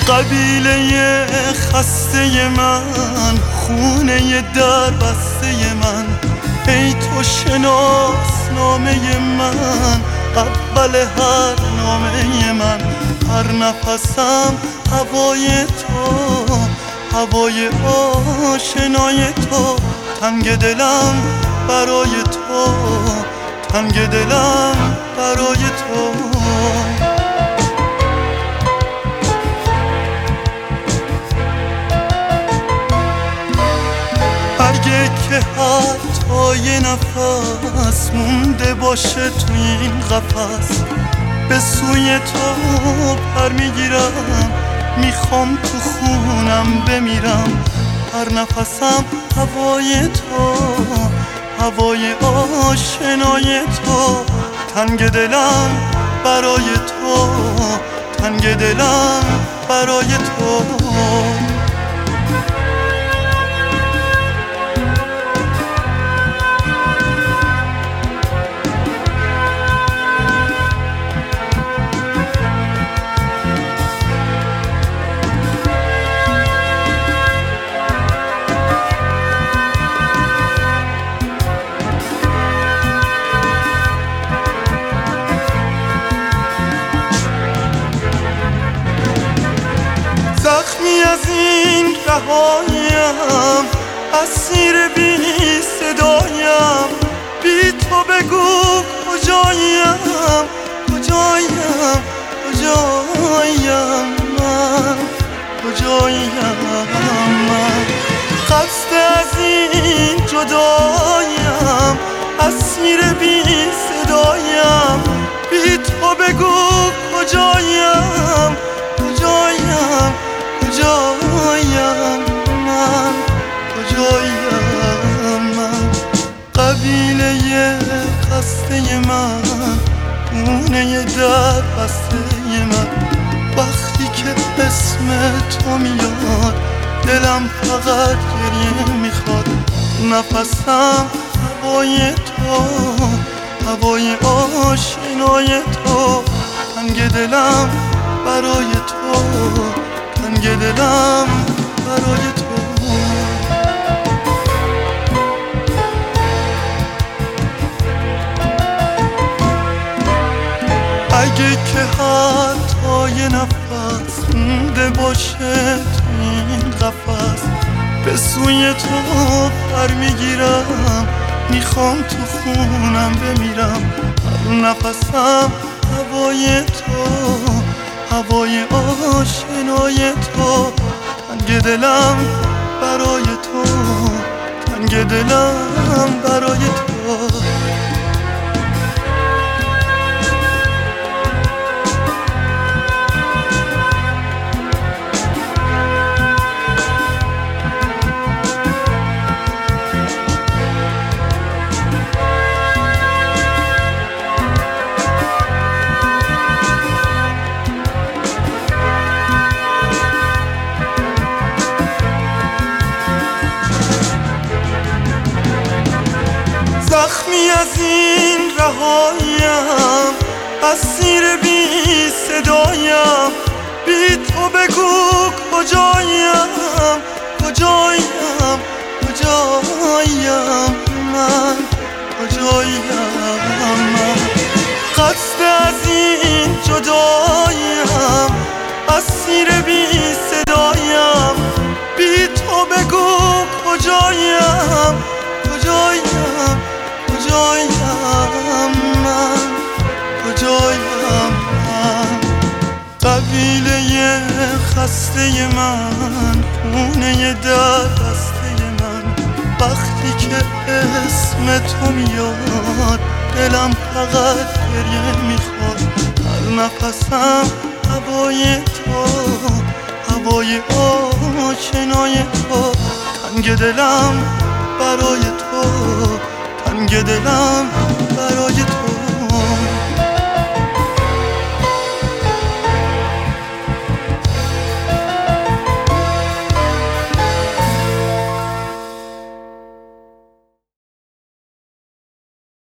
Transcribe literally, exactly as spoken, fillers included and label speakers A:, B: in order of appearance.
A: قبیله خسته من، خونه در بسته من، ای تو شناسنامه من، اول هر نامه من. هر نفسم هوای تو، هوای آشنای تو، تنگ دلم برای تو، تنگ دلم برای تو. اگه که حتی یه نفس مونده باشه تو این قفس، به سوی تو پر میگیرم، میخوام تو خونم بمیرم. هر نفسم هوای تو، هوای آشنای تو، تنگ دلم برای تو، تنگ دلم برای تو. زخمی از این رهایم، اسیر بی صدایم، بی تو بگو کجایم، کجایم، کجایم من، کجایم من. قصد از این جدایم، اسیر بی صدایم، بی تو بگو کجایم، کجایم، کجایم من، کجایم من. قبیله خسته من، خونه در بسته من، وقتی که اسم تو میاد دلم فقط گریه میخواد. نفسم هوای تو، هوای آشنای تو، تنگ دلم برای تو، تنگ دلم برای تو. اگه که حتی یه نفس مونده باشه تو این قفس، به سوی تو پر میگیرم، میخوام تو خونم بمیرم. هر نفسم هوای تو، هوای آشنای تو، تنگ دلم برای تو، تنگ دلم برای تو. زخمی از این رهایم، اسیر بی صدایم، بی تو بگو کجایم، کجایم، کجایم من، کجایم من. قصد از این جدایم، اسیر بی صدایم، بی تو بگو کجایم، کجایم، کجایم من، کجایم من. قبیله خسته من، خونه در بسته من، وقتی که اسم تو میاد دلم فقط گریه میخواد. هر نفسم هوای تو، هوای آشنای تو، تنگ دلم برای تو، تنگ دلم برای تو.